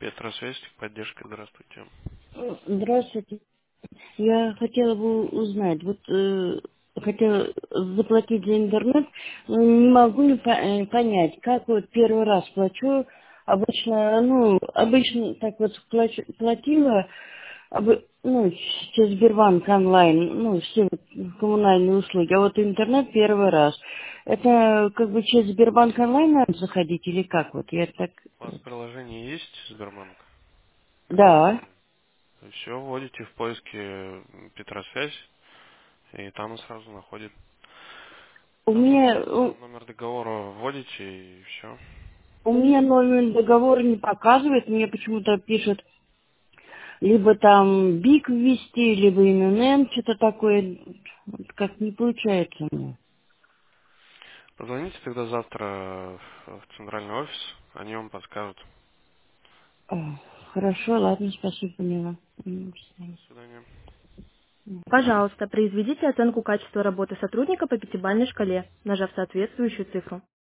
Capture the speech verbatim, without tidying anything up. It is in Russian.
Петросвязь, поддержка, здравствуйте. Здравствуйте. Я хотела бы узнать, вот э, хотела заплатить за интернет, но не могу не по- э, понять, как вот первый раз плачу. Обычно, ну, обычно так вот плачу- платила, обы- ну, через Сбербанк онлайн, ну, все вот коммунальные услуги, а вот интернет первый раз. Это как бы через Сбербанк онлайн надо заходить или как вот? Я так, У вас приложение есть, Сбербанк? да. Все, вводите в поиске Петросвязь, и там и сразу находит. У Там меня, номер, номер договора вводите, и все. У меня номер договора не показывает, мне почему-то пишут либо там БИК ввести, либо ИНН, что-то такое. Вот как не получается у меня. Позвоните тогда завтра в в центральный офис, они вам подскажут. А, Хорошо, ладно, спасибо, поняла. М, до До свидания. свидания. Пожалуйста, произведите оценку качества работы сотрудника по пятибалльной шкале, нажав соответствующую цифру.